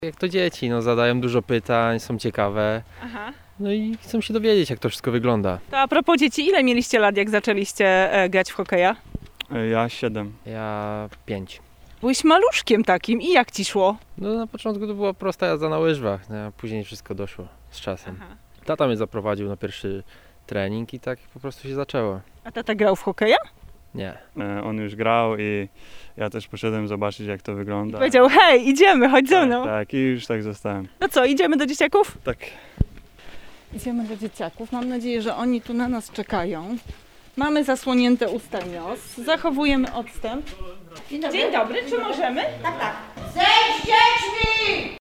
Jak to dzieci, zadają dużo pytań, są ciekawe, Aha. no i chcą się dowiedzieć, jak to wszystko wygląda. To a propos dzieci, ile mieliście lat, jak zaczęliście grać w hokeja? Ja 7. Ja 5. Byłeś maluszkiem takim i jak ci szło? Na początku to była prosta jazda na łyżwach, a później wszystko doszło z czasem. Aha. Tata mnie zaprowadził na pierwszy trening i tak po prostu się zaczęło. A tata grał w hokeja? Nie. On już grał i ja też poszedłem zobaczyć, jak to wygląda. Powiedział, hej, idziemy, chodź ze mną. Tak, i już tak zostałem. No co, idziemy do dzieciaków? Tak. Idziemy do dzieciaków. Mam nadzieję, że oni tu na nas czekają. Mamy zasłonięte usta i nos. Zachowujemy odstęp. Dzień dobry, czy możemy? Zejdź z dziećmi!